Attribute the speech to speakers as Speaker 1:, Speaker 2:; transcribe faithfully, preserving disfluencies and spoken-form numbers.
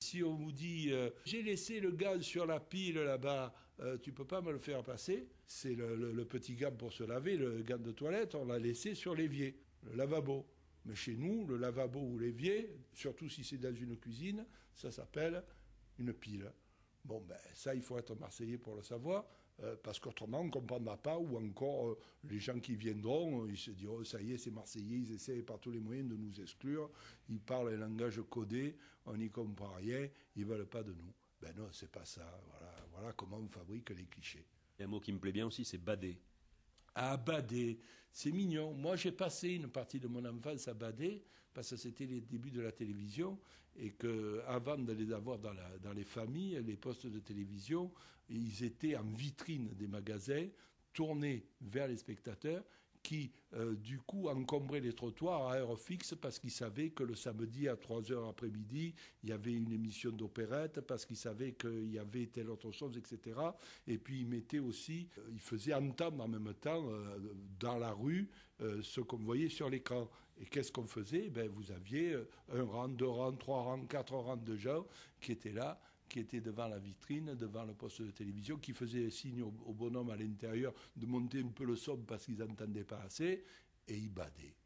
Speaker 1: si on vous dit euh, « j'ai laissé le gaz sur la pile là-bas, euh, tu peux pas me le faire passer ?» C'est le, le, le petit gant pour se laver, le gant de toilette, on l'a laissé sur l'évier, le lavabo. Mais chez nous, le lavabo ou l'évier, surtout si c'est dans une cuisine, ça s'appelle une pile. Bon, ben ça, il faut être Marseillais pour le savoir, euh, parce qu'autrement, on ne comprendra pas, ou encore, euh, les gens qui viendront, ils se diront, ça y est, c'est Marseillais, ils essaient par tous les moyens de nous exclure, ils parlent un langage codé, on n'y comprend rien, ils ne veulent pas de nous. Ben non, c'est pas ça, voilà, voilà comment on fabrique les clichés.
Speaker 2: Et un mot qui me plaît bien aussi, c'est bader.
Speaker 1: À bader, c'est mignon. Moi, j'ai passé une partie de mon enfance à bader, parce que c'était les débuts de la télévision, et qu'avant de les avoir dans, la, dans les familles, les postes de télévision, ils étaient en vitrine des magasins, tournés vers les spectateurs, qui, euh, du coup, encombraient les trottoirs à heure fixe parce qu'ils savaient que le samedi à trois heures après-midi, il y avait une émission d'opérette, parce qu'ils savaient qu'il y avait telle autre chose, et cetera. Et puis, ils mettaient aussi, euh, ils faisaient entendre en même temps, euh, dans la rue, euh, ce qu'on voyait sur l'écran. Et qu'est-ce qu'on faisait? Ben, vous aviez un rang, deux rangs, trois rangs, quatre rangs de gens qui étaient là, qui étaient devant la vitrine, devant le poste de télévision, qui faisaient signe au, au bonhomme à l'intérieur de monter un peu le son parce qu'ils n'entendaient pas assez, et ils badaient.